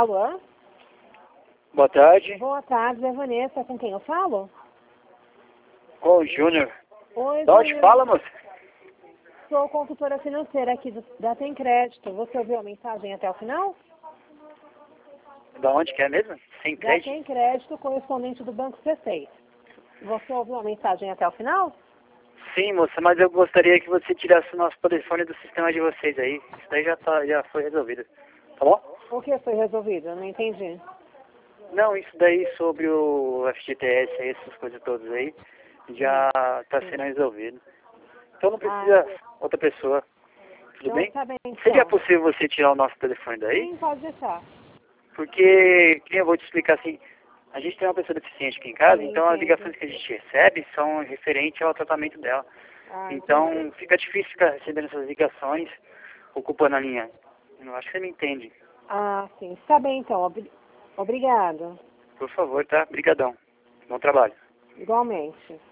Alô? Boa tarde. Boa tarde, é Vanessa. Com quem eu falo? Com o Júnior. Oi, De onde Júnior. fala, moça? Sou consultora financeira aqui da Tem Crédito. Você ouviu a mensagem até o final? Da onde que é mesmo? Sem Da crédito? Tem Crédito, correspondente do Banco C6. Você ouviu a mensagem até o final? Sim, moça, mas eu gostaria que você tirasse o nosso telefone do sistema de vocês aí. Isso daí já foi resolvido. Tá bom? O que foi resolvido? Eu não entendi. Não, isso daí sobre o FGTS, aí, essas coisas todas aí, já está sendo resolvido. Então não precisa outra pessoa. Tudo Então, bem? tá bem, então. Seria possível você tirar o nosso telefone daí? Sim, pode deixar. Porque, que eu vou te explicar assim, a gente tem uma pessoa deficiente aqui em casa, Sim, então as entendi. ligações que a gente recebe são referentes ao tratamento dela. Então Entendi. fica difícil ficar recebendo essas ligações ocupando a linha. Eu acho que você me entende. Sim. Tá bem, então. Obrigado. Por favor, tá? Brigadão. Bom trabalho. Igualmente.